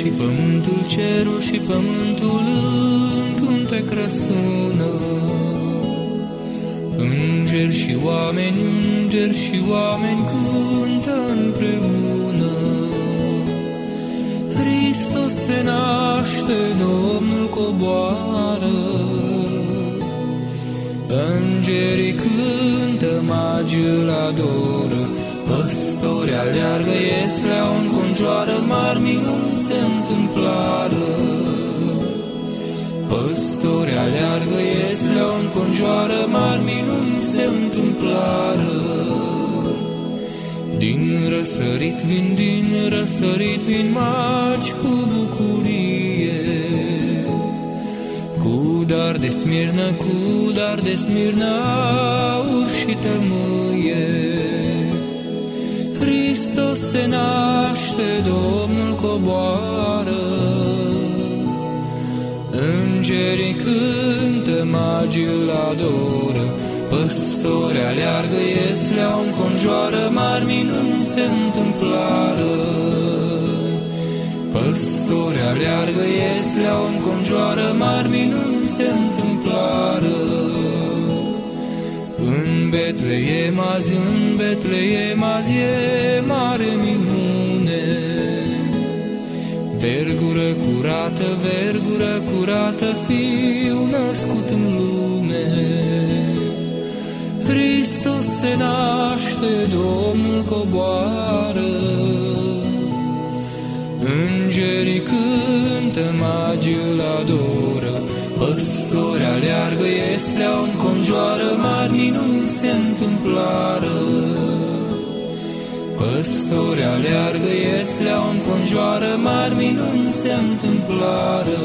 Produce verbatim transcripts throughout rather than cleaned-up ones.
și pământul, cerul și pământul în cântec răsună. Îngeri și oameni, îngeri și oameni cântă împreună. Hristos se naște, Domnul coboară. Îngerii cântă, magii îl adoră. Păstori aleargă, iesleau înconjoară, mari minuni se întâmplară. Păstori aleargă, iesleau înconjoară, mari minuni se întâmplară. Din răsărit vin, din răsărit vin magi cu bucurie, cu dar de smirnă, cu dar de smirnă, aur și tămâie. Hristos se naște, Domnul coboară. Îngerii cântă, magii îl adoră. Păstori aleargă, iesleau înconjoară, mari minuni se întâmplară. Păstori aleargă, iesleau înconjoară, mari minuni se întâmplară. În Betleem azi, în Betleem azi e mare minune. Vergură curată, vergură curată, fiu născut în lume. Hristos se naște, Domnul coboară. Îngerii cântă, magii îl adoră. Păstori aleargă, iesleau înconjoară, mari minuni se întâmplară. Păstori aleargă, iesleau înconjoară, mari minuni se întâmplară.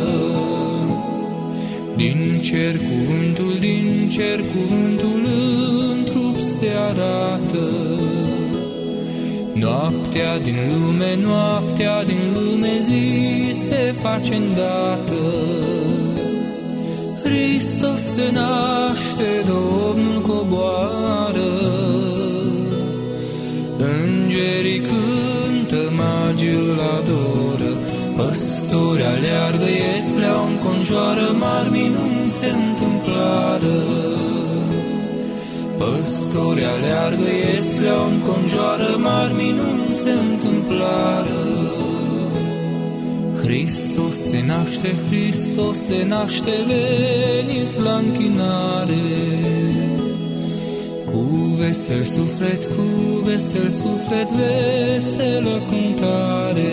Din cer cuvântul, din cer cuvântul în trup se arată. Noaptea din lume, noaptea din lume, zi se face îndată. Hristos se naște, Domnul coboară. Îngerii cântă, magii îl adoră. Păstori aleargă, iesleau înconjoară, mari minuni se întâmplară. Păstori aleargă, iesleau înconjoară, mari minuni se întâmplară. Hristos se naște, Hristos se naște, veniți la închinare. Cu vesel suflet, cu vesel suflet, veselă cântare.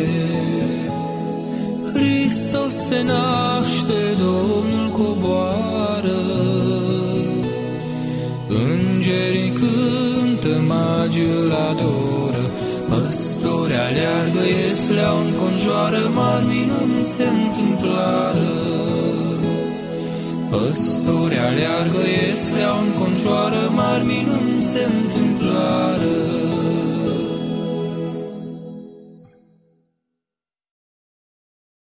Hristos se naște, Domnul coboară. Îngerii cântă, magii îl adoră. Păstori aleargă, iesleau înconjoară, mari minuni se întâmplară. Păstori aleargă, iesleau înconjoară, mari minuni se întâmplară.